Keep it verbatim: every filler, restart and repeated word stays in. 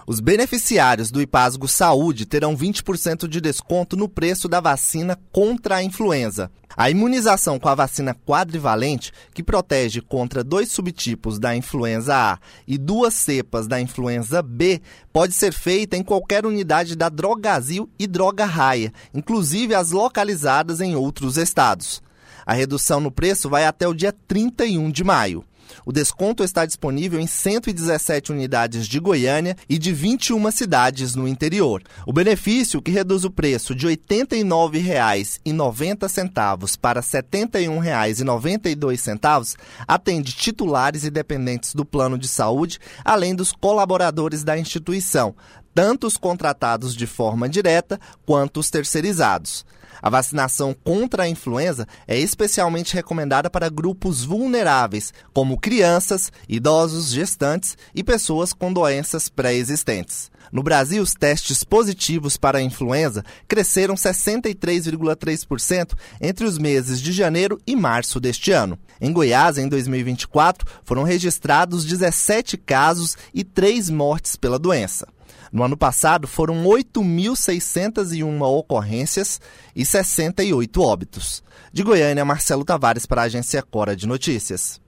Os beneficiários do Ipasgo Saúde terão vinte por cento de desconto no preço da vacina contra a influenza. A imunização com a vacina quadrivalente, que protege contra dois subtipos da influenza A e duas cepas da influenza B, pode ser feita em qualquer unidade da Drogazil e Droga Raia, inclusive as localizadas em outros estados. A redução no preço vai até o dia trinta e um de maio. O desconto está disponível em cento e dezessete unidades de Goiânia e de vinte e uma cidades no interior. O benefício, que reduz o preço de oitenta e nove reais e noventa centavos para setenta e um reais e noventa e dois centavos, atende titulares e dependentes do plano de saúde, além dos colaboradores da instituição, tanto os contratados de forma direta quanto os terceirizados. A vacinação contra a influenza é especialmente recomendada para grupos vulneráveis, como crianças, idosos, gestantes e pessoas com doenças pré-existentes. No Brasil, os testes positivos para a influenza cresceram sessenta e três vírgula três por cento entre os meses de janeiro e março deste ano. Em Goiás, em dois mil e vinte e quatro, foram registrados dezessete casos e três mortes pela doença. No ano passado, foram oito mil seiscentas e uma ocorrências e sessenta e oito óbitos. De Goiânia, Marcelo Tavares para a Agência Cora de Notícias.